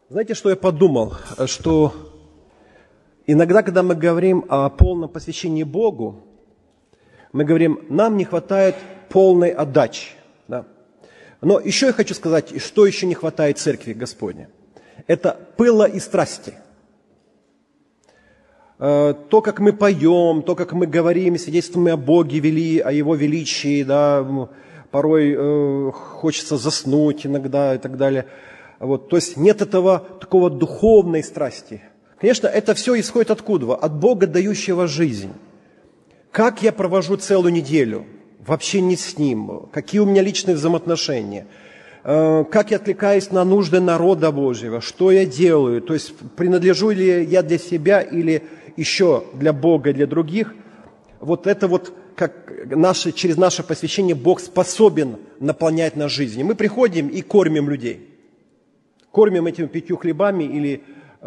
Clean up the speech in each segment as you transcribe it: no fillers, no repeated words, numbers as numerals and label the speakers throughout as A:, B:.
A: Знаете, что я подумал? Что иногда, когда мы говорим о полном посвящении Богу, мы говорим, нам не хватает полной отдачи. Да? Но еще я хочу сказать, что еще не хватает Церкви Господней. Это пыла и страсти. То, как мы поем, то, как мы говорим, свидетельствуем о Боге, о Его величии, да, порой хочется заснуть иногда и так далее. Вот, то есть нет этого такого духовной страсти. Конечно, это все исходит откуда? От Бога, дающего жизнь. Как я провожу целую неделю в общении с Ним? Какие у меня личные взаимоотношения? Как я откликаюсь на нужды народа Божьего? Что я делаю? То есть принадлежу ли я для себя или еще для Бога, для других? Вот это вот как через наше посвящение Бог способен наполнять нас жизнью. Мы приходим и кормим людей. Кормим этими 5 хлебами или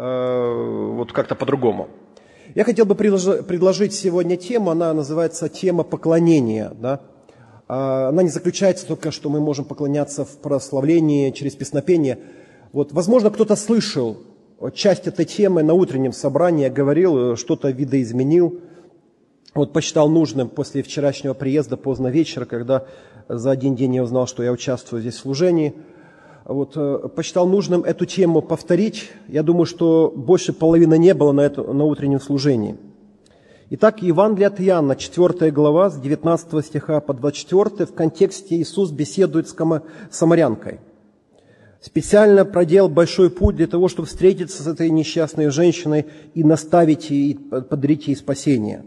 A: вот как-то по-другому. Я хотел бы предложить сегодня тему, она называется тема поклонения. Да? Она не заключается только, что мы можем поклоняться в прославлении через песнопение. Вот, возможно, кто-то слышал часть этой темы на утреннем собрании, я говорил, что-то видоизменил. Вот посчитал нужным после вчерашнего приезда поздно вечера, когда за один день я узнал, что я участвую здесь в служении. Вот, посчитал нужным эту тему повторить. Я думаю, что больше половины не было на утреннем служении. Итак, Евангелие от Иоанна, 4 глава, с 19 стиха по 24, в контексте Иисус беседует с самарянкой. Специально проделал большой путь для того, чтобы встретиться с этой несчастной женщиной и наставить и подарить ей спасение.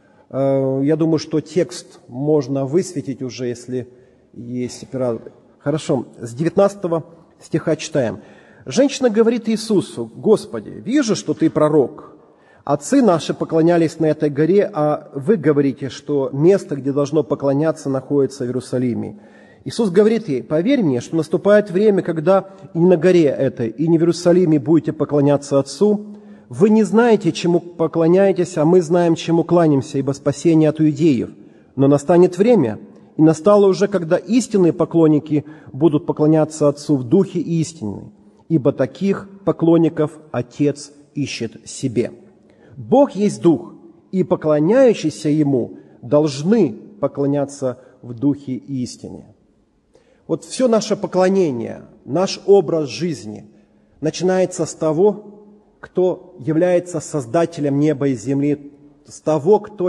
A: Я думаю, что текст можно высветить уже, если есть оператор. Хорошо, с 19 стиха читаем. Женщина говорит Иисусу: «Господи, вижу, что Ты пророк. Отцы наши поклонялись на этой горе, а Вы говорите, что место, где должно поклоняться, находится в Иерусалиме». Иисус говорит ей: «Поверь мне, что наступает время, когда и на горе этой, и не в Иерусалиме будете поклоняться Отцу. Вы не знаете, чему поклоняетесь, а мы знаем, чему кланяемся, ибо спасение от иудеев. Но настанет время, и настало уже, когда истинные поклонники будут поклоняться Отцу в духе и истине, ибо таких поклонников Отец ищет себе. Бог есть Дух, и поклоняющиеся Ему должны поклоняться в духе и истине». Вот все наше поклонение, наш образ жизни начинается с того, кто является создателем неба и земли, с того, кто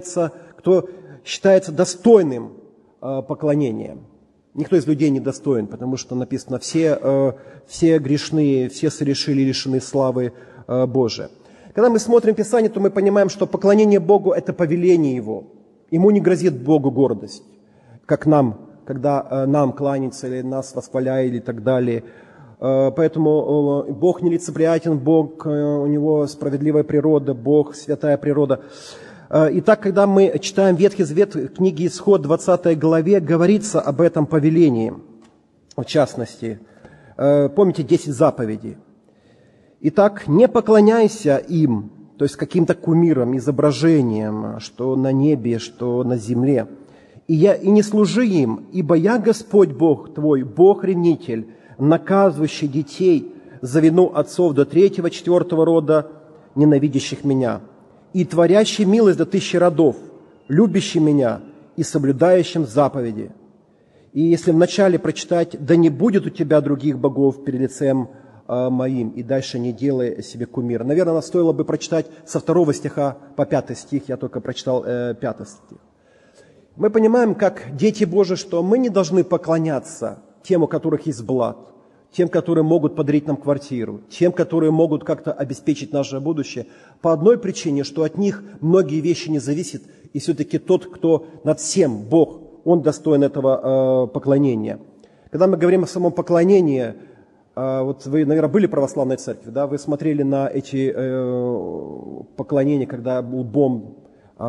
A: считается достойным поклонения. Никто из людей не достоин, потому что написано, все грешные, все совершили лишены славы Божией. Когда мы смотрим Писание, то мы понимаем, что поклонение Богу – это повеление Его. Ему не грозит Богу гордость, как нам, когда нам кланяется или нас восхваляет и так далее. Поэтому Бог нелицеприятен, Бог, у Него справедливая природа, Бог святая природа. Итак, когда мы читаем Ветхий Завет, в книге Исход, 20 главе, говорится об этом повелении, в частности. Помните 10 заповедей? Итак, не поклоняйся им, то есть каким-то кумирам, изображениям, что на небе, что на земле. И не служи им, ибо я Господь Бог твой, Бог-ревнитель, наказывающий детей за вину отцов до 3-4 рода, ненавидящих меня, и творящий милость до 1000 родов, любящий меня и соблюдающим заповеди. И если вначале прочитать: «Да не будет у тебя других богов перед лицем моим», и дальше: «Не делай себе кумира». Наверное, нам стоило бы прочитать со 2 стиха по 5 стих, я только прочитал 5 стих. Мы понимаем, как дети Божии, что мы не должны поклоняться тем, у которых есть блат, тем, которые могут подарить нам квартиру, тем, которые могут как-то обеспечить наше будущее, по одной причине, что от них многие вещи не зависят, и все-таки тот, кто над всем, Бог, Он достоин этого поклонения. Когда мы говорим о самом поклонении, вот вы, наверное, были в православной церкви, да, вы смотрели на эти поклонения, когда лбом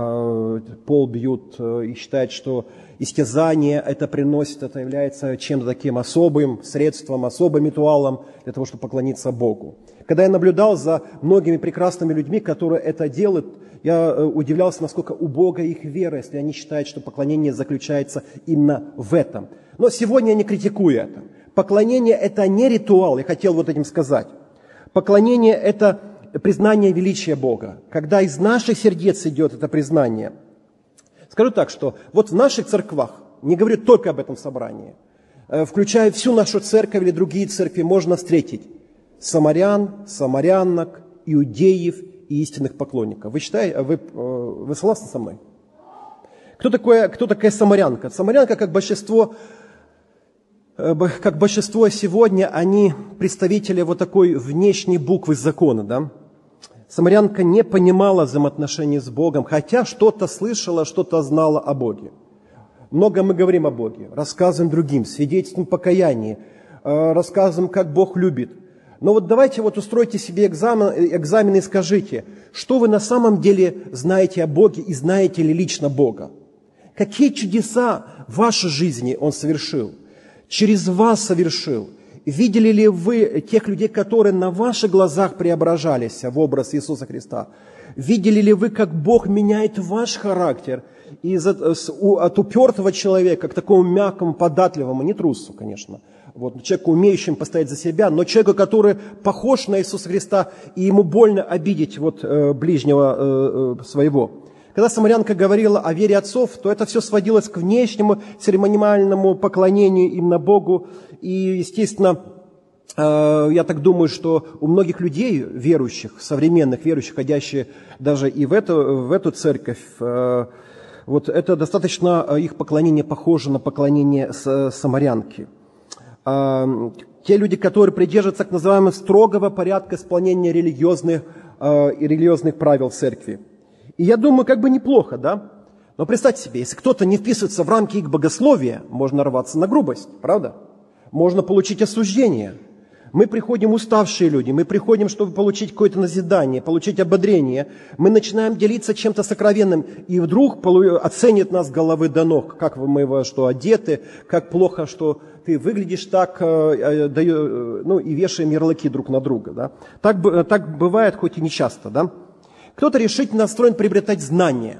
A: пол бьют и считают, что истязание это приносит, это является чем-то таким особым средством, особым ритуалом для того, чтобы поклониться Богу. Когда я наблюдал за многими прекрасными людьми, которые это делают, я удивлялся, насколько убога их вера, если они считают, что поклонение заключается именно в этом. Но сегодня я не критикую это. Поклонение – это не ритуал, я хотел вот этим сказать. Поклонение – это признание величия Бога. Когда из наших сердец идет это признание. Скажу так, что вот в наших церквах, не говорю только об этом собрании, включая всю нашу церковь или другие церкви, можно встретить самарян, самарянок, иудеев и истинных поклонников. Вы считаете, вы согласны со мной? Кто такая самарянка? Самарянка, как большинство сегодня, они представители вот такой внешней буквы закона, да? Самарянка не понимала взаимоотношений с Богом, хотя что-то слышала, что-то знала о Боге. Много мы говорим о Боге, рассказываем другим, свидетельствуем покаяние, рассказываем, как Бог любит. Но вот давайте вот устройте себе экзамен и скажите, что вы на самом деле знаете о Боге и знаете ли лично Бога? Какие чудеса в вашей жизни Он совершил? Через вас совершил? Видели ли вы тех людей, которые на ваших глазах преображались в образ Иисуса Христа? Видели ли вы, как Бог меняет ваш характер от упертого человека к такому мягкому, податливому, не трусу, конечно, вот, человеку, умеющему постоять за себя, но человеку, который похож на Иисуса Христа, и ему больно обидеть ближнего своего. Когда самарянка говорила о вере отцов, то это все сводилось к внешнему церемониальному поклонению именно Богу. И, естественно, я так думаю, что у многих людей, верующих, современных верующих, ходящих даже и в эту церковь, вот это достаточно, их поклонение похоже на поклонение самарянки. Те люди, которые придерживаются так называемого строгого порядка исполнения религиозных правил церкви. И я думаю, как бы неплохо, да? Но представьте себе, если кто-то не вписывается в рамки их богословия, можно рваться на грубость, правда? Можно получить осуждение. Мы приходим уставшие люди, мы приходим, чтобы получить какое-то назидание, получить ободрение. Мы начинаем делиться чем-то сокровенным, и вдруг оценит нас с головы до ног, как мы что одеты, как плохо, что ты выглядишь так, и вешаем ярлыки друг на друга. Да? Так бывает, хоть и не часто, да? Кто-то решительно настроен приобретать знания.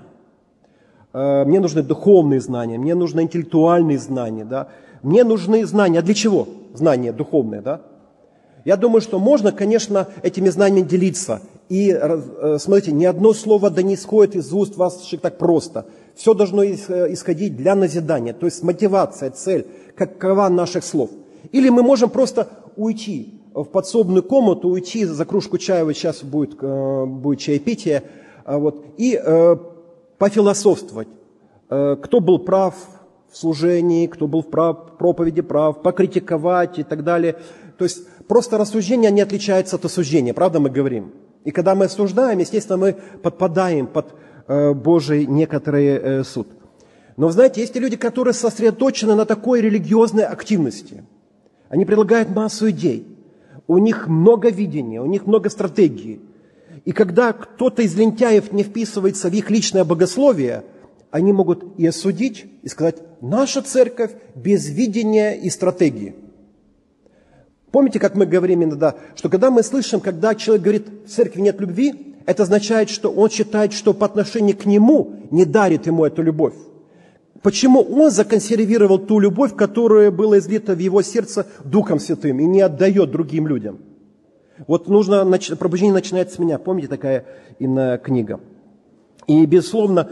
A: Мне нужны духовные знания, мне нужны интеллектуальные знания. Да? Мне нужны знания. А для чего знания духовные? Да? Я думаю, что можно, конечно, этими знаниями делиться. И, смотрите, ни одно слово да не исходит из уст ваших так просто. Все должно исходить для назидания. То есть мотивация, цель, какова наших слов. Или мы можем просто уйти в подсобную комнату, уйти за кружку чая, вот сейчас будет чаепитие, и пофилософствовать. Кто был прав в служении, кто был в проповеди прав, покритиковать и так далее. То есть просто рассуждения не отличаются от осуждения, правда мы говорим? И когда мы осуждаем, естественно, мы подпадаем под Божий некоторый суд. Но, знаете, есть люди, которые сосредоточены на такой религиозной активности. Они предлагают массу идей. У них много видения, у них много стратегий. И когда кто-то из лентяев не вписывается в их личное богословие, они могут и осудить, и сказать, наша церковь без видения и стратегии. Помните, как мы говорим иногда, что когда мы слышим, когда человек говорит, в церкви нет любви, это означает, что он считает, что по отношению к нему не дарит ему эту любовь. Почему он законсервировал ту любовь, которая была излита в его сердце Духом Святым и не отдает другим людям? Вот пробуждение начинается с меня. Помните, такая иная книга. И, безусловно,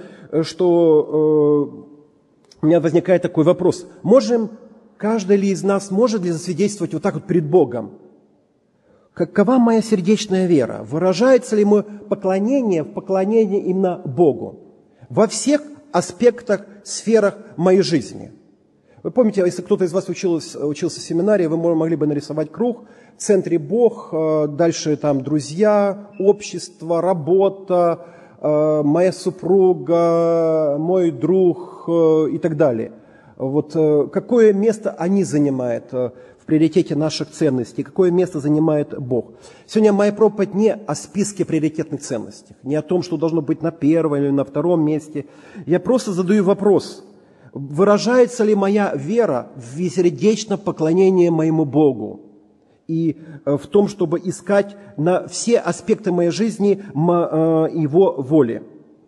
A: что у меня возникает такой вопрос. Каждый ли из нас может ли засвидетельствовать вот так вот перед Богом? Какова моя сердечная вера? Выражается ли мое поклонение в поклонении именно Богу? Во всех аспектах, сферах моей жизни. Вы помните, если кто-то из вас учился в семинарии, вы могли бы нарисовать круг, в центре Бог, дальше там друзья, общество, работа, моя супруга, мой друг и так далее. Вот какое место они занимают в приоритете наших ценностей, какое место занимает Бог. Сегодня моя проповедь не о списке приоритетных ценностей, не о том, что должно быть на первом или на втором месте. Я просто задаю вопрос, выражается ли моя вера в сердечном поклонении моему Богу и в том, чтобы искать на все аспекты моей жизни Его воли.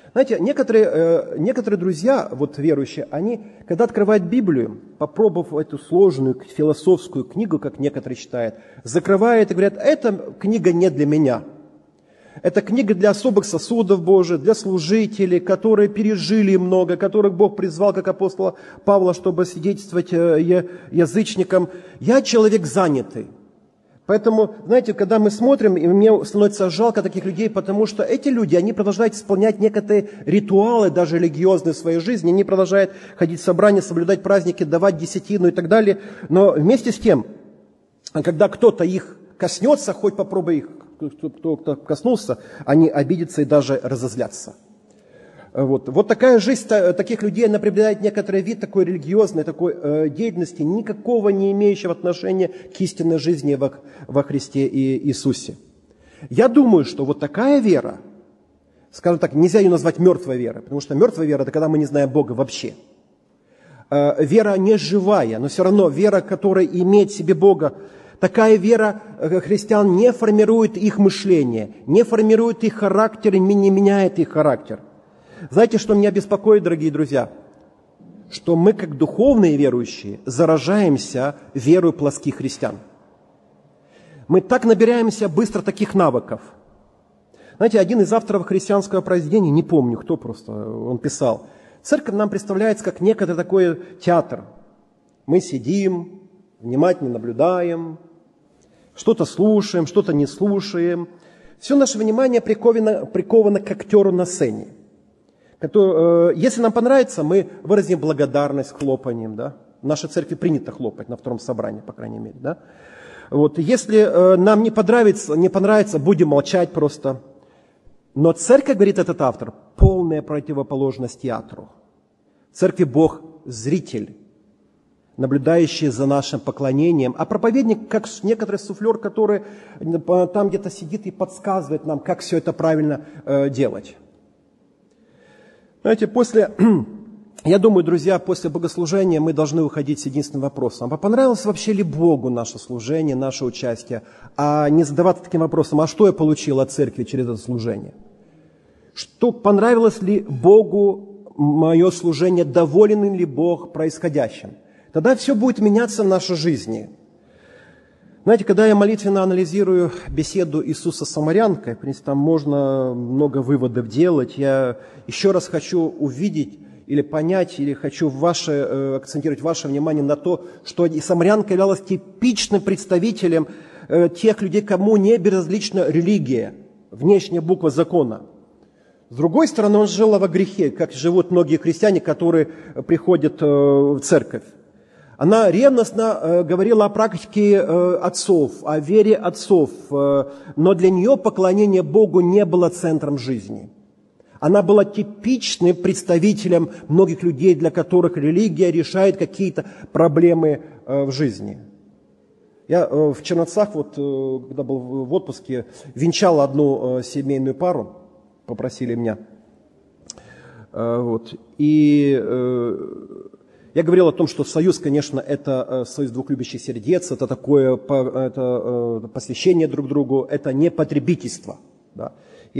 A: Знаете, некоторые друзья, вот верующие, они, когда открывают Библию, попробовав эту сложную философскую книгу, как некоторые считают, закрывают и говорят, эта книга не для меня. Это книга для особых сосудов Божьих, для служителей, которые пережили много, которых Бог призвал, как апостола Павла, чтобы свидетельствовать язычникам. Я человек занятый. Поэтому, знаете, когда мы смотрим, и мне становится жалко таких людей, потому что эти люди, они продолжают исполнять некоторые ритуалы, даже религиозные в своей жизни, они продолжают ходить в собрания, соблюдать праздники, давать десятину и так далее. Но вместе с тем, когда кто-то их коснется, хоть попробуй их, кто коснулся, они обидятся и даже разозлятся. Вот такая жизнь таких людей, она приобретает некоторый вид такой религиозной, такой деятельности, никакого не имеющего отношения к истинной жизни во Христе и Иисусе. Я думаю, что вот такая вера, скажем так, нельзя ее назвать мертвой верой, потому что мертвая вера – это когда мы не знаем Бога вообще. Вера не живая, но все равно вера, которая имеет в себе Бога, такая вера христиан не формирует их мышление, не формирует их характер и не меняет их характер. Знаете, что меня беспокоит, дорогие друзья? Что мы, как духовные верующие, заражаемся верой плоских христиан. Мы так набираемся быстро таких навыков. Знаете, один из авторов христианского произведения, не помню, кто просто, он писал, церковь нам представляется как некоторый такой театр. Мы сидим, внимательно наблюдаем, что-то слушаем, что-то не слушаем. Все наше внимание приковано к актеру на сцене. Если нам понравится, мы выразим благодарность хлопанием. Да? В нашей церкви принято хлопать на втором собрании, по крайней мере. Да? Вот. Если нам не понравится, будем молчать просто. Но церковь, говорит этот автор, полная противоположность театру. В церкви Бог зритель, наблюдающий за нашим поклонением, а проповедник, как некоторый суфлер, который там где-то сидит и подсказывает нам, как все это правильно делать. Знаете, я думаю, друзья, после богослужения мы должны уходить с единственным вопросом. А понравилось вообще ли Богу наше служение, наше участие? А не задаваться таким вопросом, а что я получил от церкви через это служение? Что понравилось ли Богу мое служение, доволен ли Бог происходящим? Тогда все будет меняться в нашей жизни. Знаете, когда я молитвенно анализирую беседу Иисуса с самарянкой, в принципе, там можно много выводов делать. Я еще раз хочу увидеть или понять, или хочу акцентировать ваше внимание на то, что самарянка являлась типичным представителем тех людей, кому не безразлична религия, внешняя буква закона. С другой стороны, он жил во грехе, как живут многие христиане, которые приходят в церковь. Она ревностно говорила о практике отцов, о вере отцов, но для нее поклонение Богу не было центром жизни. Она была типичным представителем многих людей, для которых религия решает какие-то проблемы в жизни. Я в Черновцах, когда был в отпуске, венчал одну семейную пару, попросили меня. Я говорил о том, что союз, конечно, это союз двух любящих сердец, это такое посвящение друг другу, это не потребительство. Да.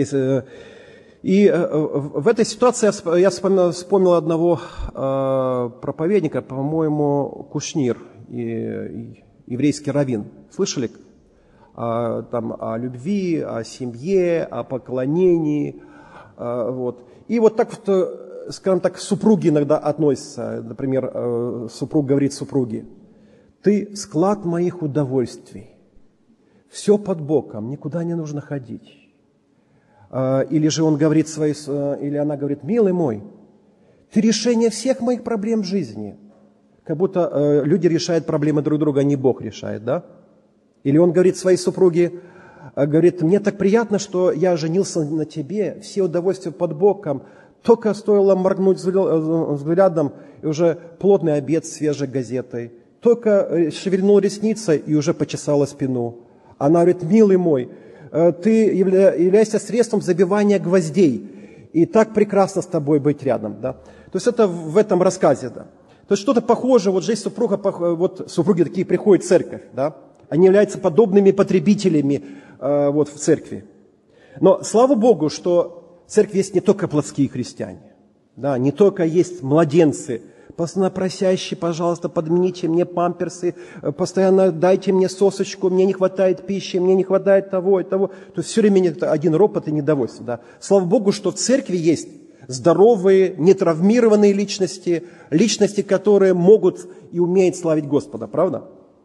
A: И в этой ситуации я вспомнил одного проповедника, по-моему, Кушнир, еврейский раввин. Слышали? Там о любви, о семье, о поклонении. И вот так вот, скажем так, супруги иногда относятся. Например, супруг говорит супруге: «Ты склад моих удовольствий, все под боком, никуда не нужно ходить». Или же он говорит или она говорит: «Милый мой, ты решение всех моих проблем в жизни». Как будто люди решают проблемы друг друга, а не Бог решает, да? Или он говорит своей супруге, говорит: «Мне так приятно, что я женился на тебе, все удовольствия под боком, только стоило моргнуть взглядом, и уже плотный обед с свежей газетой, только шевельнул ресницей, и уже почесала спину». Она говорит: «Милый мой, ты являешься средством забивания гвоздей, и так прекрасно с тобой быть рядом». Да? То есть это в этом рассказе. Да? То есть что-то похожее, вот жизнь супруга, вот супруги такие приходят в церковь, да? Они являются подобными потребителями в церкви. Но слава Богу, что Церковь есть не только плотские христиане, да, не только есть младенцы, постоянно просящие, пожалуйста, подмените мне памперсы, постоянно дайте мне сосочку, мне не хватает пищи, мне не хватает того и того. То есть все время один ропот и недовольство. Да. Слава Богу, что в церкви есть здоровые, нетравмированные личности, личности, которые могут и умеют славить Господа, правда?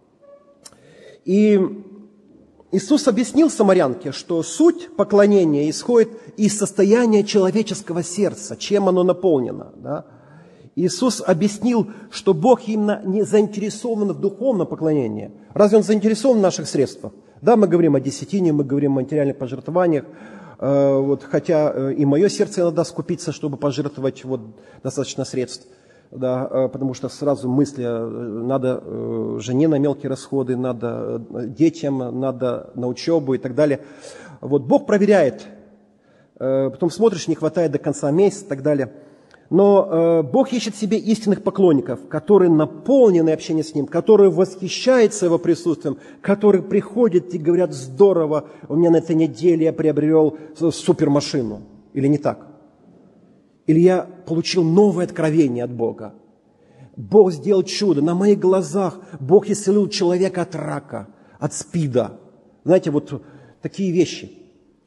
A: И Иисус объяснил самарянке, что суть поклонения исходит из состояния человеческого сердца, чем оно наполнено. Да? Иисус объяснил, что Бог именно не заинтересован в духовном поклонении. Разве Он заинтересован в наших средствах? Да, мы говорим о десятине, мы говорим о материальных пожертвованиях, хотя и мое сердце иногда скупится, чтобы пожертвовать достаточно средств. Да, потому что сразу мысли, надо жене на мелкие расходы, надо детям, надо на учебу и так далее. Бог проверяет, потом смотришь, не хватает до конца месяца и так далее. Но Бог ищет себе истинных поклонников, которые наполнены общением с Ним, которые восхищаются Его присутствием, которые приходят и говорят: здорово, у меня на этой неделе я приобрел супермашину. Или не так? Или я получил новое откровение от Бога. Бог сделал чудо. На моих глазах Бог исцелил человека от рака, от СПИДа. Знаете, такие вещи.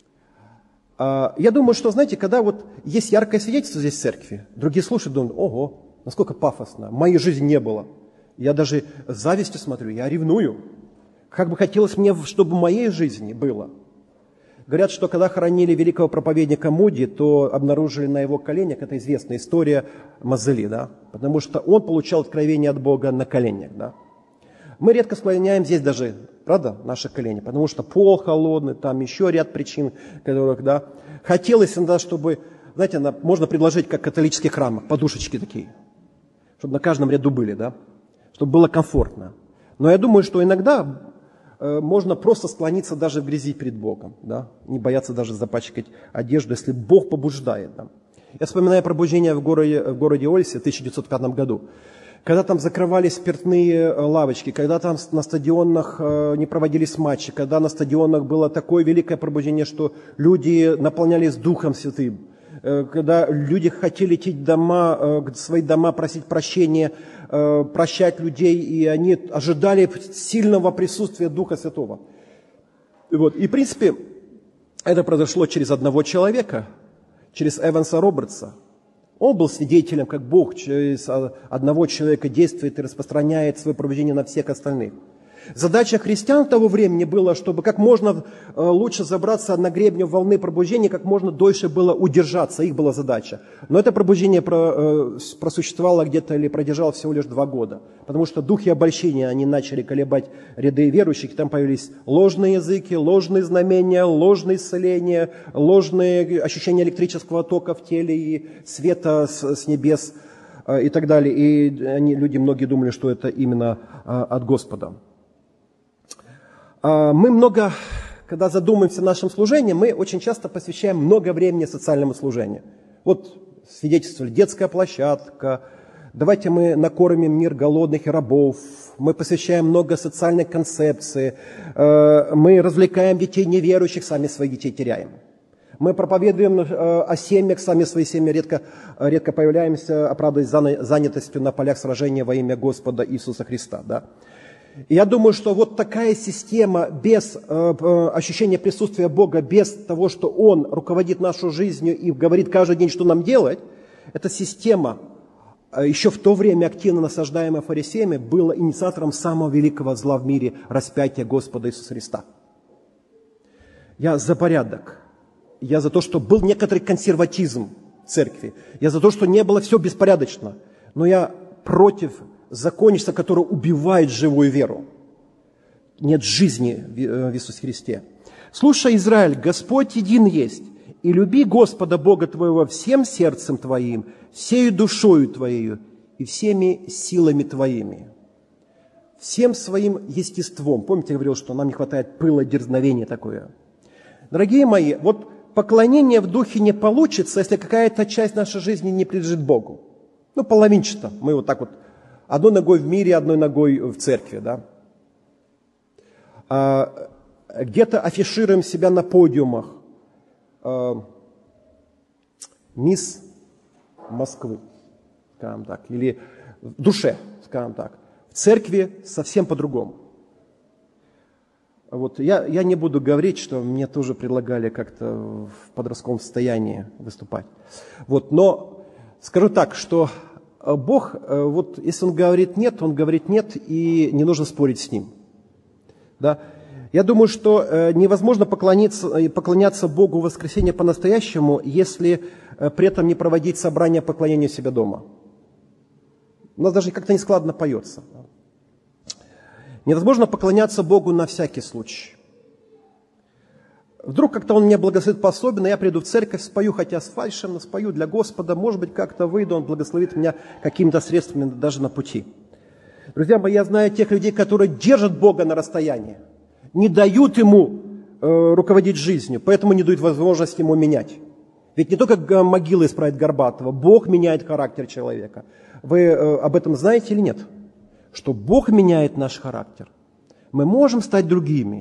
A: Я думаю, что, знаете, когда есть яркое свидетельство здесь в церкви, другие слушают, думают: ого, насколько пафосно, в моей жизни не было. Я даже с завистью смотрю, я ревную. Как бы хотелось мне, чтобы в моей жизни было. Говорят, что когда хоронили великого проповедника Муди, то обнаружили на его коленях, это известная история, мозоли, да, потому что он получал откровение от Бога на коленях, да. Мы редко склоняем здесь даже, правда, наши колени, потому что пол холодный, там еще ряд причин, которых, да. Хотелось иногда, чтобы, знаете, можно предложить, как в католических храмах, подушечки такие, чтобы на каждом ряду были, да, чтобы было комфортно. Но я думаю, что иногда можно просто склониться даже в грязи перед Богом, да? Не бояться даже запачкать одежду, если Бог побуждает. Да? Я вспоминаю пробуждение в городе Ольсе в 1905 году, когда там закрывались спиртные лавочки, когда там на стадионах не проводились матчи, когда на стадионах было такое великое пробуждение, что люди наполнялись Духом Святым, когда люди хотели идти в свои дома, просить прощения, прощать людей, и они ожидали сильного присутствия Духа Святого. И, в принципе, это произошло через одного человека, через Эванса Робертса. Он был свидетелем, как Бог через одного человека действует и распространяет свое пробуждение на всех остальных. Задача христиан того времени была, чтобы как можно лучше забраться на гребне волны пробуждения, как можно дольше было удержаться, их была задача. Но это пробуждение просуществовало где-то или продержалось всего лишь 2 года, потому что духи обольщения, они начали колебать ряды верующих, и там появились ложные языки, ложные знамения, ложные исцеления, ложные ощущения электрического тока в теле и света с небес и так далее. И люди, многие думали, что это именно от Господа. Мы когда задумаемся о нашем служении, мы очень часто посвящаем много времени социальному служению. Свидетельствовали детская площадка, давайте мы накормим мир голодных и рабов, мы посвящаем много социальной концепции, мы развлекаем детей неверующих, сами своих детей теряем. Мы проповедуем о семьях, сами свои семьи редко появляемся, оправдываясь занятостью на полях сражения во имя Господа Иисуса Христа, да. И я думаю, что такая система без ощущения присутствия Бога, без того, что Он руководит нашу жизнью и говорит каждый день, что нам делать, эта система, еще в то время активно насаждаемая фарисеями, была инициатором самого великого зла в мире – распятия Господа Иисуса Христа. Я за порядок. Я за то, что был некоторый консерватизм в церкви. Я за то, что не было все беспорядочно. Но я против законничества, которое убивает живую веру. Нет жизни в Иисусе Христе. «Слушай, Израиль, Господь един есть, и люби Господа Бога твоего всем сердцем твоим, всею душою твоею и всеми силами твоими». Всем своим естеством. Помните, я говорил, что нам не хватает пыла, дерзновения такое. Дорогие мои, поклонение в духе не получится, если какая-то часть нашей жизни не принадлежит Богу. Половинчато. Мы одной ногой в мире, одной ногой в церкви, да. Где-то афишируем себя на подиумах, мисс Москвы, скажем так, или в душе, скажем так. В церкви совсем по-другому. Вот я не буду говорить, что мне тоже предлагали как-то в подростковом состоянии выступать. Вот, но скажу так, что Бог, вот если Он говорит нет, Он говорит нет, и не нужно спорить с Ним. Да? Я думаю, что невозможно поклоняться Богу в воскресенье по-настоящему, если при этом не проводить собрание поклонения себя дома. У нас даже как-то нескладно поется. Невозможно поклоняться Богу на всякий случай. Вдруг как-то Он меня благословит по-особенно, я приду в церковь, спою, хотя с фальшем, но спою для Господа, может быть, как-то выйду, Он благословит меня какими-то средствами даже на пути. Друзья мои, я знаю тех людей, которые держат Бога на расстоянии, не дают Ему руководить жизнью, поэтому не дают возможности Ему менять. Ведь не только могила исправит Горбатого, Бог меняет характер человека. Вы об этом знаете или нет? Что Бог меняет наш характер. Мы можем стать другими.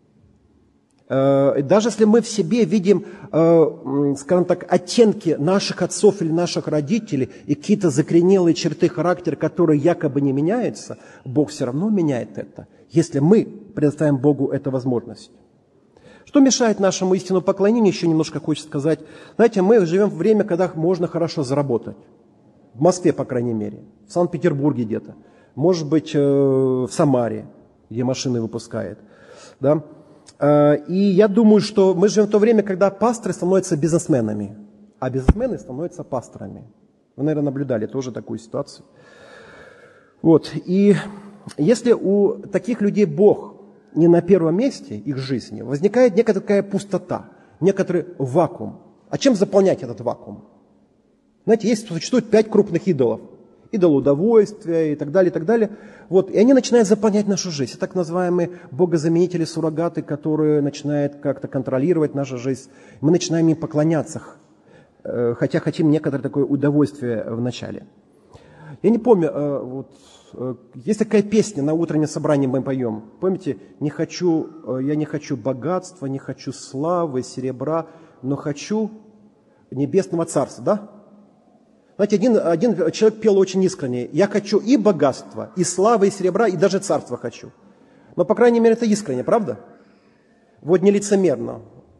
A: Даже если мы в себе видим, скажем так, оттенки наших отцов или наших родителей и какие-то закоренелые черты характера, которые якобы не меняются, Бог все равно меняет это, если мы предоставим Богу эту возможность. Что мешает нашему истинному поклонению, еще немножко хочется сказать. Знаете, мы живем в время, когда можно хорошо заработать. В Москве, по крайней мере, в Санкт-Петербурге где-то. Может быть, в Самаре, где машины выпускает. Да? И я думаю, что мы живем в то время, когда пасторы становятся бизнесменами, а бизнесмены становятся пасторами. Вы, наверное, наблюдали тоже такую ситуацию. Вот. И если у таких людей Бог не на первом месте их жизни, возникает некая такая пустота, некоторый вакуум. А чем заполнять этот вакуум? Знаете, существует 5 крупных идолов. Идол удовольствия и так далее, и так далее. Вот, и они начинают заполнять нашу жизнь. Так называемые богозаменители, суррогаты, которые начинают как-то контролировать нашу жизнь. Мы начинаем им поклоняться, хотя хотим некоторое такое удовольствие в начале. Я не помню, есть такая песня на утреннем собрании мы поем. Помните, я не хочу богатства, не хочу славы, серебра, но хочу небесного царства, да? Знаете, один человек пел очень искренне. Я хочу и богатства, и славы, и серебра, и даже царства хочу. Но, по крайней мере, это искренне, правда? Вот не лицемерно.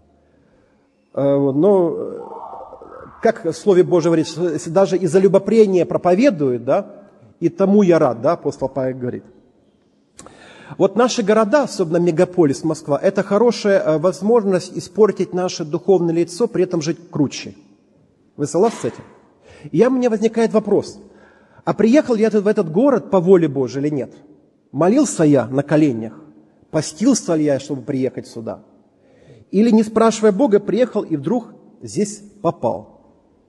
A: Но, как в Слове Божьем говорится, если даже из-за любопрения проповедуют, да, и тому я рад, да, апостол Павел говорит. Вот наши города, особенно мегаполис Москва, это хорошая возможность испортить наше духовное лицо, при этом жить круче. Вы согласны с этим? И у меня возникает вопрос, а приехал я в этот город по воле Божией или нет? Молился я на коленях? Постился ли я, чтобы приехать сюда? Или, не спрашивая Бога, приехал и вдруг здесь попал?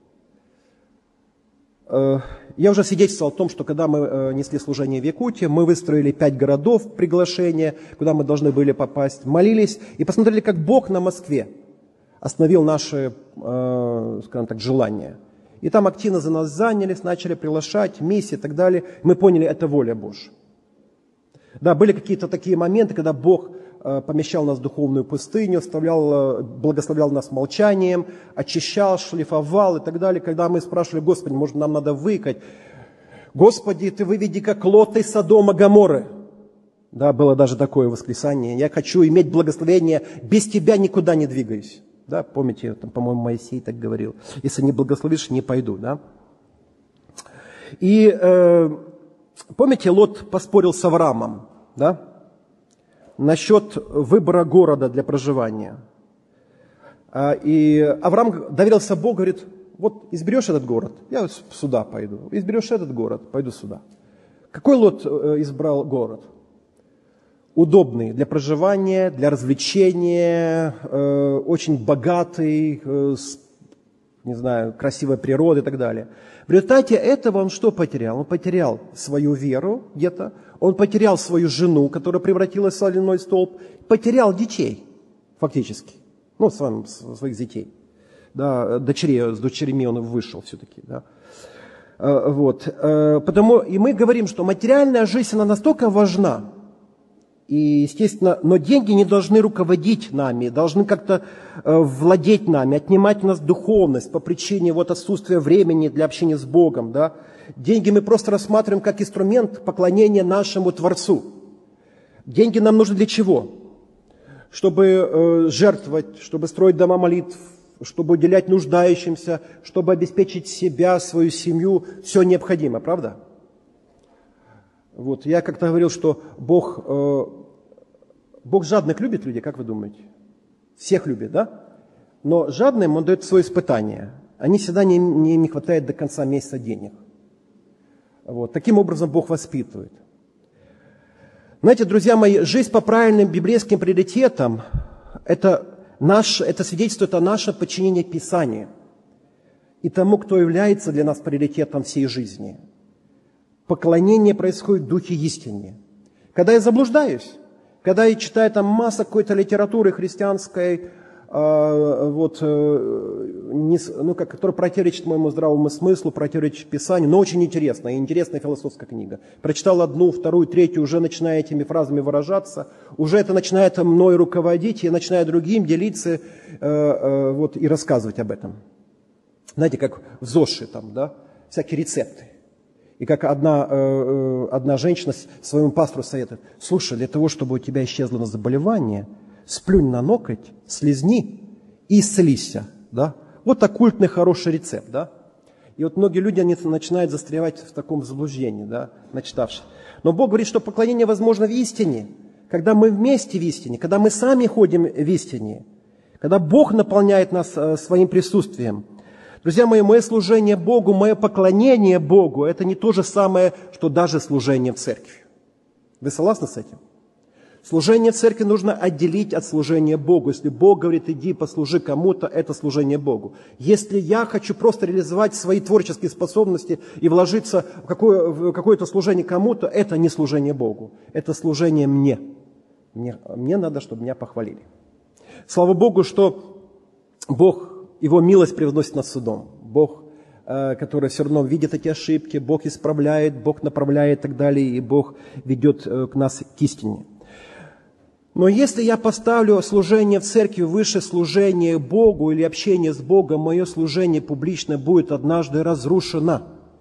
A: Я уже свидетельствовал о том, что когда мы несли служение в Якутии, мы выстроили 5 городов приглашения, куда мы должны были попасть, молились и посмотрели, как Бог на Москве остановил наши, скажем так, желания. И там активно за нас занялись, начали приглашать, миссии и так далее. Мы поняли, это воля Божья. Да, были какие-то такие моменты, когда Бог помещал нас в духовную пустыню, благословлял нас молчанием, очищал, шлифовал и так далее. Когда мы спрашивали, Господи, может, нам надо выкать? Господи, Ты выведи, как Лота из Содома Гоморры. Да, было даже такое восклицание. Я хочу иметь благословение, без Тебя никуда не двигаюсь. Да, помните, там, по-моему, Моисей так говорил. Если не благословишь, не пойду. Да? И помните, Лот поспорил с Авраамом, да? Насчет выбора города для проживания. И Авраам доверился Богу, говорит, вот изберешь этот город, я сюда пойду. Изберешь этот город, пойду сюда. Какой Лот избрал город? Удобный для проживания, для развлечения, очень богатый, с, не знаю, красивой природой и так далее. В результате этого он что потерял? Он потерял свою веру где-то, он потерял свою жену, которая превратилась в соляной столб, потерял детей фактически, ну, своих детей. Да, с дочерями он вышел все-таки. Да. Вот. Потому и мы говорим, что материальная жизнь, она настолько важна, И, естественно, но деньги не должны руководить нами, должны как-то владеть нами, отнимать у нас духовность по причине вот отсутствия времени для общения с Богом. Да? Деньги мы просто рассматриваем как инструмент поклонения нашему Творцу. Деньги нам нужны для чего? Чтобы жертвовать, чтобы строить дома молитв, чтобы уделять нуждающимся, чтобы обеспечить себя, свою семью. Все необходимо, правда? Вот, я как-то говорил, что Бог жадных любит людей, как вы думаете? Всех любит, да? Но жадным Он дает свое испытание. Они всегда не хватает до конца месяца денег. Вот, таким образом Бог воспитывает. Знаете, друзья мои, жизнь по правильным библейским приоритетам – это свидетельствует о нашем подчинении Писанию и тому, кто является для нас приоритетом всей жизни. Поклонение происходит в духе истины. Когда я заблуждаюсь, когда я читаю там массу какой-то литературы христианской, которая противоречит моему здравому смыслу, противоречит Писанию, но очень интересная философская книга. Прочитал одну, вторую, третью, уже начинаю этими фразами выражаться, уже это начинает мной руководить, я начинаю другим делиться и рассказывать об этом. Знаете, как в ЗОЖе там, да, всякие рецепты. И как одна женщина своему пастору советует: слушай, для того, чтобы у тебя исчезло заболевание, сплюнь на ноготь, слезни и исцелися. Да? Вот оккультный хороший рецепт. Да? И вот многие люди они начинают застревать в таком заблуждении, да, начитавшись. Но Бог говорит, что поклонение возможно в истине, когда мы вместе в истине, когда мы сами ходим в истине, когда Бог наполняет нас своим присутствием. Друзья мои, мое служение Богу, мое поклонение Богу – это не то же самое, что даже служение в церкви. Вы согласны с этим? Служение в церкви нужно отделить от служения Богу. Если Бог говорит, иди послужи кому-то, это служение Богу. Если я хочу просто реализовать свои творческие способности и вложиться в какое-то служение кому-то, это не служение Богу, это служение мне. Мне надо, чтобы меня похвалили. Слава Богу, что Бог, Его милость превозносит над судом. Бог, который все равно видит эти ошибки, Бог исправляет, Бог направляет и так далее, и Бог ведет нас к истине. Но если я поставлю служение в церкви выше служения Богу или общения с Богом, мое служение публично будет однажды разрушено.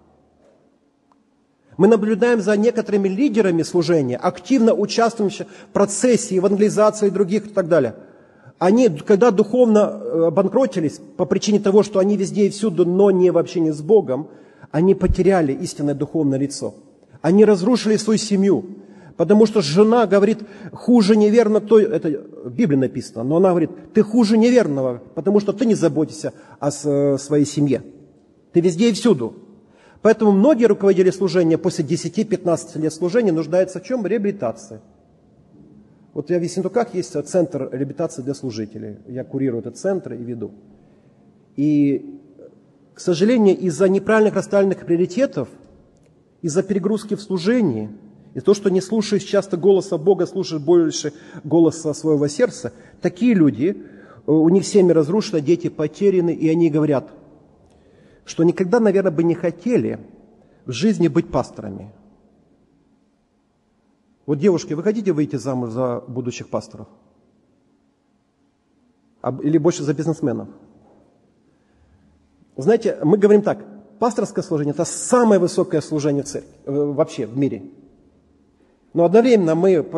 A: Мы наблюдаем за некоторыми лидерами служения, активно участвующими в процессе евангелизации других и так далее. Они, когда духовно обанкротились по причине того, что они везде и всюду, но не в общении с Богом, они потеряли истинное духовное лицо. Они разрушили свою семью. Потому что жена говорит, хуже неверного, это в Библии написано, но она говорит, ты хуже неверного, потому что ты не заботишься о своей семье. Ты везде и всюду. Поэтому многие руководители служения после 10-15 лет служения нуждаются в чем? Реабилитации. Вот я в Ессентуках есть центр реабилитации для служителей. Я курирую этот центр и веду. И, к сожалению, из-за неправильных расставленных приоритетов, из-за перегрузки в служении, и то, что не слушаешь часто голоса Бога, слушаешь больше голоса своего сердца, такие люди, у них семьи разрушены, дети потеряны, и они говорят, что никогда, наверное, бы не хотели в жизни быть пасторами. Вот, девушки, вы хотите выйти замуж за будущих пасторов? Или больше за бизнесменов? Знаете, мы говорим так, пасторское служение – это самое высокое служение в церкви, вообще в мире. Но одновременно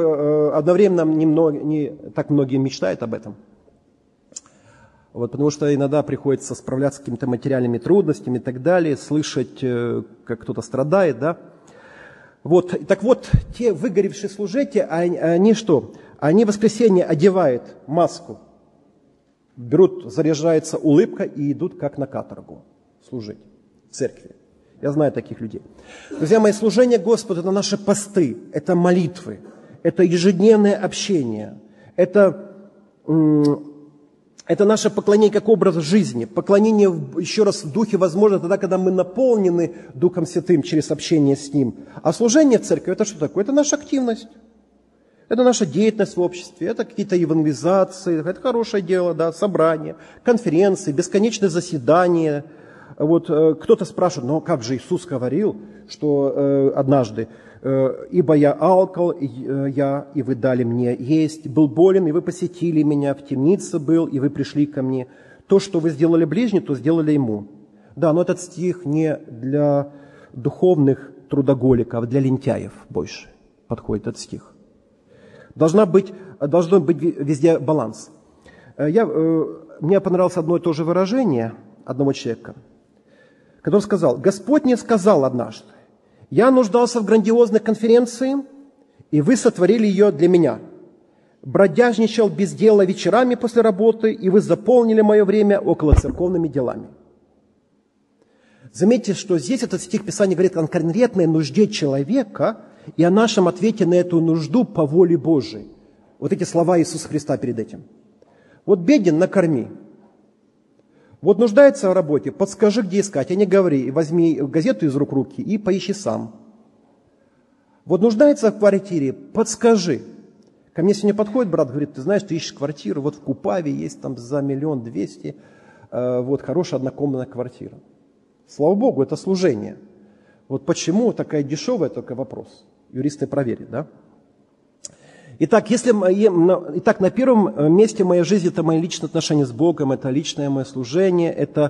A: не так многие мечтают об этом. Вот, потому что иногда приходится справляться с какими-то материальными трудностями и так далее, слышать, как кто-то страдает, да. Вот, так вот, те выгоревшие служители, они что? Они в воскресенье одевают маску, берут, заряжается улыбка и идут как на каторгу служить в церкви. Я знаю таких людей. Друзья мои, служение Господу – это наши посты, это молитвы, это ежедневное общение, это наше поклонение как образ жизни. Поклонение, еще раз, в духе возможно тогда, когда мы наполнены Духом Святым через общение с Ним. А служение в церкви – это что такое? Это наша активность. Это наша деятельность в обществе, это какие-то евангелизации, это хорошее дело, да, собрания, конференции, бесконечные заседания. Вот кто-то спрашивает, ну как же Иисус говорил, что однажды, Ибо я алкал, и вы дали мне есть, был болен, и вы посетили меня, в темнице был, и вы пришли ко мне. То, что вы сделали ближнему, то сделали ему». Да, но этот стих не для духовных трудоголиков, а для лентяев больше подходит этот стих. Должен быть везде баланс. Мне понравилось одно и то же выражение одного человека, который сказал: «Господь мне сказал однажды: я нуждался в грандиозной конференции, и вы сотворили ее для меня. Бродяжничал без дела вечерами после работы, и вы заполнили мое время около церковными делами». Заметьте, что здесь этот стих Писания говорит о конкретной нужде человека и о нашем ответе на эту нужду по воле Божией. Вот эти слова Иисуса Христа перед этим. Вот беден — накорми. Вот нуждается в работе — подскажи, где искать, а не говори, возьми газету из рук руки и поищи сам. Вот нуждается в квартире — подскажи. Ко мне сегодня подходит брат, говорит: ты знаешь, ты ищешь квартиру, вот в Купаве есть там за 1 200 000, вот хорошая однокомнатная квартира. Слава Богу, это служение. Вот почему такая дешевая, только вопрос. Юристы проверят, да? Итак, на первом месте в моей жизни это мои личные отношения с Богом, это личное мое служение, это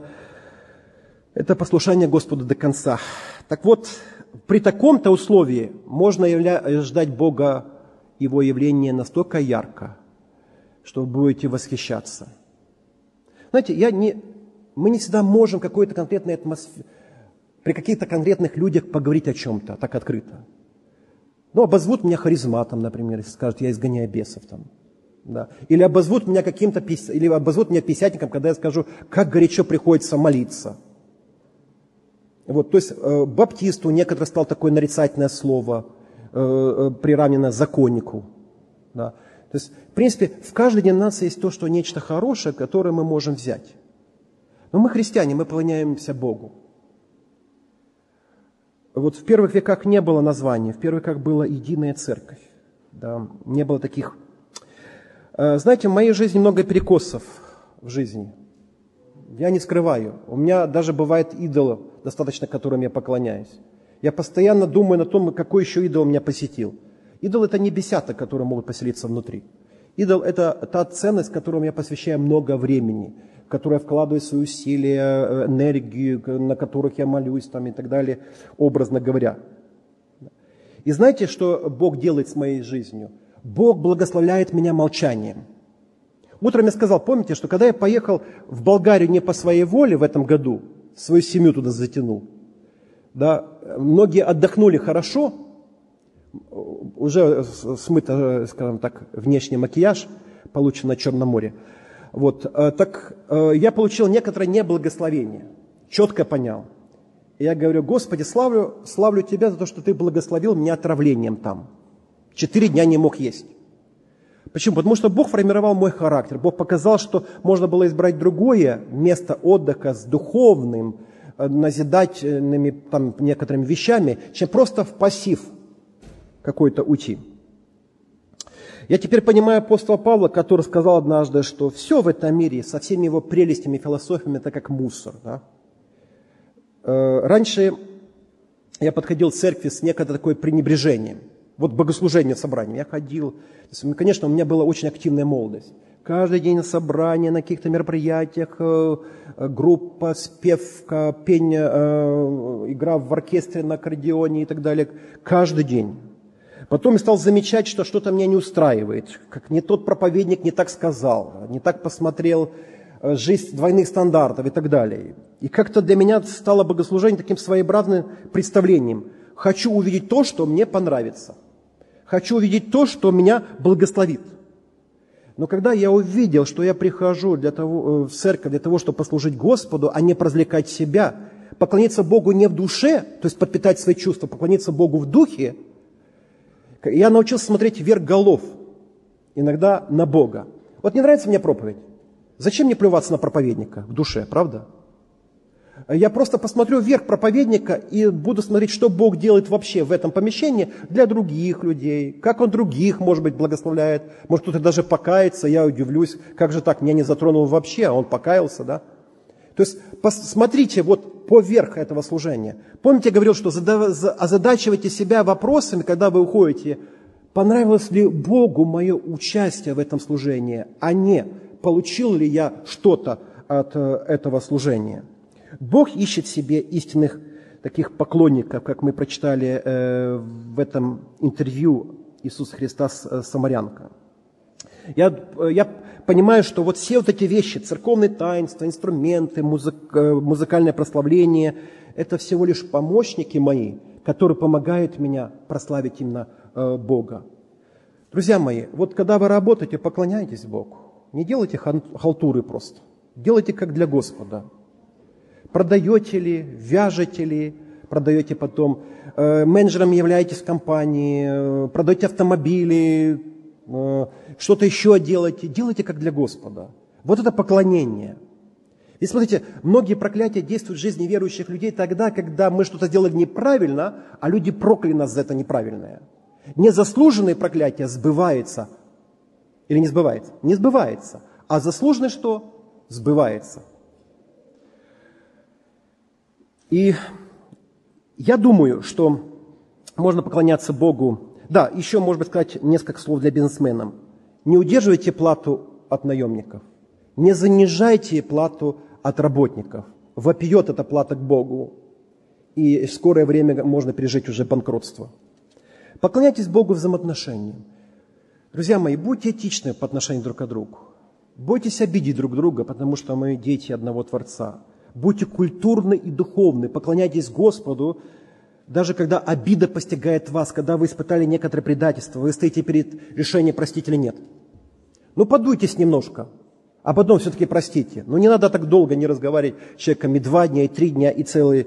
A: послушание Господу до конца. Так вот, при таком-то условии можно ждать Бога, Его явления настолько ярко, что вы будете восхищаться. Знаете, мы не всегда можем какой-то конкретной при каких-то конкретных людях поговорить о чем-то так открыто. Обозвут меня харизматом, например, если скажут: я изгоняю бесов там. Да. Или обозвут меня писятником, когда я скажу, как горячо приходится молиться. Вот, то есть баптисту некоторых стало такое нарицательное слово, приравненное законнику. Да. То есть, в принципе, в каждой деноминации есть нечто хорошее, которое мы можем взять. Но мы христиане, мы поклоняемся Богу. Вот в первых веках не было названия, в первых веках была единая церковь. Да, не было таких. Знаете, в моей жизни много перекосов в жизни. Я не скрываю. У меня даже бывает идол, достаточно которым я поклоняюсь. Я постоянно думаю на том, какой еще идол меня посетил. Идол – это не бесята, которые могут поселиться внутри. Идол – это та ценность, которой я посвящаю много времени, в которую я вкладываю свои усилия, энергию, на которых я молюсь там, и так далее, образно говоря. И знаете, что Бог делает с моей жизнью? Бог благословляет меня молчанием. Утром я сказал, помните, что когда я поехал в Болгарию не по своей воле в этом году, свою семью туда затянул, да, многие отдохнули хорошо, уже смыт, скажем так, внешний макияж, получен на Черном море. Вот, так я получил некоторое неблагословение, четко понял. И я говорю: Господи, славлю Тебя за то, что Ты благословил меня отравлением там. 4 дня не мог есть. Почему? Потому что Бог формировал мой характер. Бог показал, что можно было избрать другое место отдыха с духовным, назидательными там, некоторыми вещами, чем просто в пассив какой-то уйти. Я теперь понимаю апостола Павла, который сказал однажды, что все в этом мире со всеми его прелестями и философиями это как мусор. Да? Раньше я подходил к церкви с некоторым такое пренебрежением. Вот богослужение, собрание. Я ходил. Конечно, у меня была очень активная молодость. Каждый день на собрания, на каких-то мероприятиях, группа, спевка, пение, игра в оркестре на аккордеоне и так далее. Каждый день. Потом я стал замечать, что что-то меня не устраивает. Как не тот проповедник не так сказал, не так посмотрел, жизнь двойных стандартов и так далее. И как-то для меня стало богослужение таким своеобразным представлением. Хочу увидеть то, что мне понравится. Хочу увидеть то, что меня благословит. Но когда я увидел, что я прихожу в церковь для того, чтобы послужить Господу, а не развлекать себя, поклониться Богу не в душе, то есть подпитать свои чувства, поклониться Богу в духе, я научился смотреть вверх голов, иногда на Бога. Вот не нравится мне проповедь. Зачем мне плеваться на проповедника в душе, правда? Я просто посмотрю вверх проповедника и буду смотреть, что Бог делает вообще в этом помещении для других людей, как Он других, может быть, благословляет. Может, кто-то даже покается, я удивлюсь, как же так, меня не затронул вообще, а он покаялся, да? То есть, посмотрите, вот поверх этого служения. Помните, я говорил, что озадачивайте себя вопросами, когда вы уходите, понравилось ли Богу мое участие в этом служении, а не получил ли я что-то от этого служения. Бог ищет себе истинных таких поклонников, как мы прочитали в этом интервью Иисуса Христа с самарянкой. Я понимаю, что вот все вот эти вещи, церковные таинства, инструменты, музыкальное прославление, это всего лишь помощники мои, которые помогают мне прославить именно Бога. Друзья мои, вот когда вы работаете, поклоняйтесь Богу. Не делайте халтуры просто. Делайте как для Господа. Продаете ли, вяжете ли, продаете потом, менеджером являетесь в компании, продаете автомобили, что-то еще делайте как для Господа. Вот это поклонение. И смотрите, многие проклятия действуют в жизни верующих людей тогда, когда мы что-то сделали неправильно, а люди прокляли нас за это неправильное. Незаслуженное проклятие сбывается. Или не сбывается? Не сбывается. А заслуженное что? Сбывается. И я думаю, что можно поклоняться Богу. Да, еще, может быть, сказать несколько слов для бизнесменов. Не удерживайте плату от наемников. Не занижайте плату от работников. Вопиет эта плата к Богу. И в скорое время можно пережить уже банкротство. Поклоняйтесь Богу взаимоотношениям. Друзья мои, будьте этичны по отношению друг к другу. Бойтесь обидеть друг друга, потому что мы дети одного Творца. Будьте культурны и духовны, поклоняйтесь Господу, даже когда обида постигает вас, когда вы испытали некоторое предательство, вы стоите перед решением, простить или нет. Ну, подуйтесь немножко, а потом все-таки простите. Но не надо так долго не разговаривать с человеком и 2 дня, и 3 дня, и целый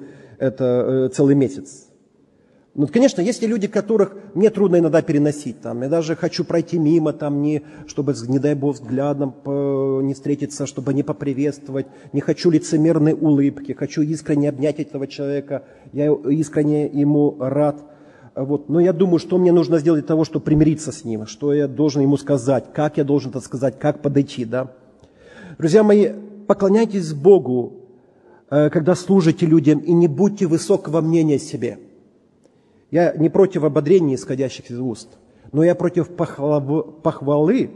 A: месяц. Ну, конечно, есть люди, которых мне трудно иногда переносить. Там, я даже хочу пройти мимо, там, чтобы, не дай Бог, взглядом не встретиться, чтобы не поприветствовать. Не хочу лицемерной улыбки, хочу искренне обнять этого человека. Я искренне ему рад. Вот. Но я думаю, что мне нужно сделать для того, чтобы примириться с ним, что я должен ему сказать, как я должен это сказать, как подойти. Да? Друзья мои, поклоняйтесь Богу, когда служите людям, и не будьте высокого мнения о себе. Я не против ободрения, исходящих из уст, но я против похвалы,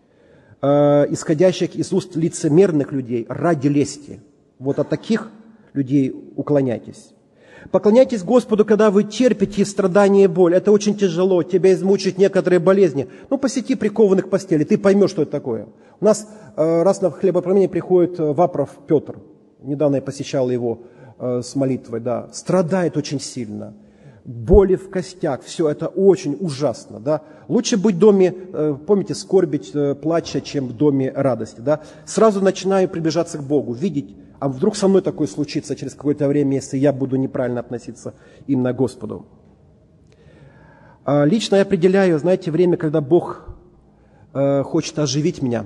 A: исходящих из уст лицемерных людей ради лести. Вот от таких людей уклоняйтесь. Поклоняйтесь Господу, когда вы терпите страдания и боль. Это очень тяжело, тебя измучают некоторые болезни. Ну, посети прикованных к постели, ты поймешь, что это такое. У нас раз на хлебопромение приходит Вапров Петр. Недавно я посещал его с молитвой, да. Страдает очень сильно. Боли в костях, все это очень ужасно, да. Лучше быть в доме, помните, скорбить, плача, чем в доме радости, да. Сразу начинаю приближаться к Богу, видеть, а вдруг со мной такое случится через какое-то время, если я буду неправильно относиться именно к Господу. Лично я определяю, знаете, время, когда Бог хочет оживить меня,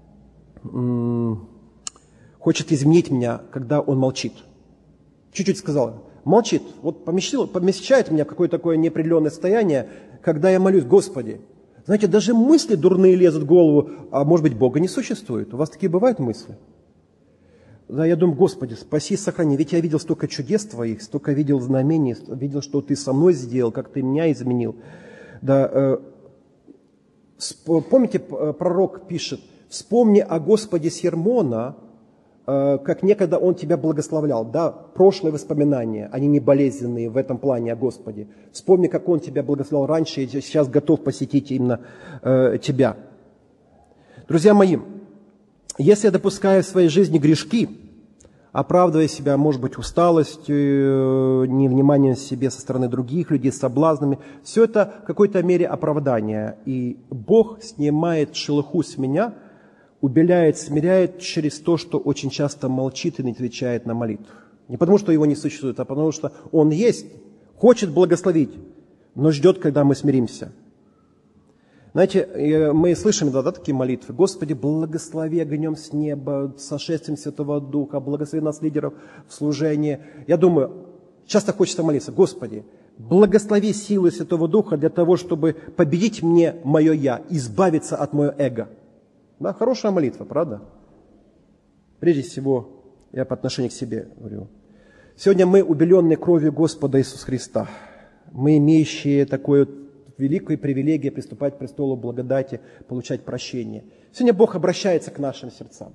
A: хочет изменить меня, когда Он молчит. Чуть-чуть сказал. Молчит, вот помещает меня в какое-то такое неопределенное состояние, когда я молюсь: Господи, знаете, даже мысли дурные лезут в голову, а может быть, Бога не существует. У вас такие бывают мысли? Да, я думаю: Господи, спаси, сохрани, ведь я видел столько чудес Твоих, столько видел знамений, видел, что Ты со мной сделал, как Ты меня изменил. Да, помните, пророк пишет: вспомни о Господе Сермона, как некогда Он тебя благословлял. Да, прошлые воспоминания, они не болезненные в этом плане о Господе. Вспомни, как Он тебя благословлял раньше, и сейчас готов посетить именно тебя. Друзья мои, если я допускаю в своей жизни грешки, оправдывая себя, может быть, усталостью, невниманием к себе со стороны других людей, соблазнами, все это в какой-то мере оправдание. И Бог снимает шелуху с меня, убеляет, смиряет через то, что очень часто молчит и не отвечает на молитву. Не потому, что его не существует, а потому, что Он есть, хочет благословить, но ждет, когда мы смиримся. Знаете, мы слышим иногда такие молитвы: Господи, благослови огнем с неба, сошествием Святого Духа, благослови нас, лидеров, в служении. Я думаю, часто хочется молиться: Господи, благослови силы Святого Духа для того, чтобы победить мне мое «я», избавиться от моего эго. Да, хорошая молитва, правда? Прежде всего, я по отношению к себе говорю: Сегодня мы, убеленные кровью Господа Иисуса Христа, мы, имеющие такое великую привилегию приступать к престолу благодати, получать прощение. Сегодня Бог обращается к нашим сердцам.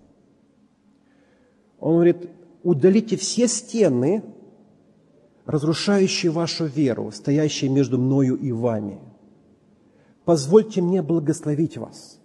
A: Он говорит: удалите все стены, разрушающие вашу веру, стоящие между мною и вами. Позвольте мне благословить вас.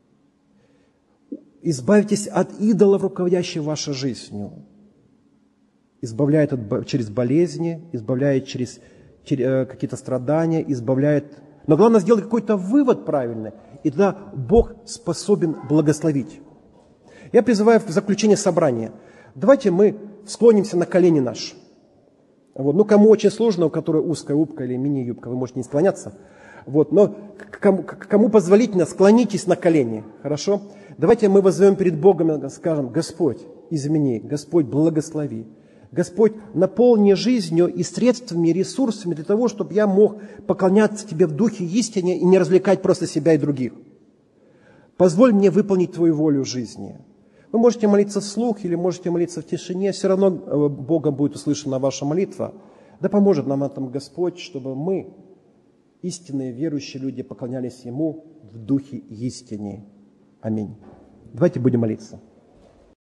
A: Избавьтесь от идолов, руководящих вашей жизнью. Избавляет через болезни, избавляет через какие-то страдания, избавляет. Но главное сделать какой-то вывод правильный, и тогда Бог способен благословить. Я призываю в заключение собрания: давайте мы склонимся на колени наши. Вот. Ну, кому очень сложно, у которого узкая юбка или мини-юбка, вы можете не склоняться. Вот. Но кому позволительно, склонитесь на колени. Хорошо? Давайте мы воззовем перед Богом и скажем: Господь, измени, Господь, благослови. Господь, наполни жизнью и средствами, и ресурсами для того, чтобы я мог поклоняться Тебе в духе истине и не развлекать просто себя и других. Позволь мне выполнить Твою волю в жизни. Вы можете молиться вслух или можете молиться в тишине, все равно Богом будет услышана ваша молитва. Да поможет нам этом Господь, чтобы мы, истинные верующие люди, поклонялись Ему в духе истине. Аминь. Давайте будем молиться.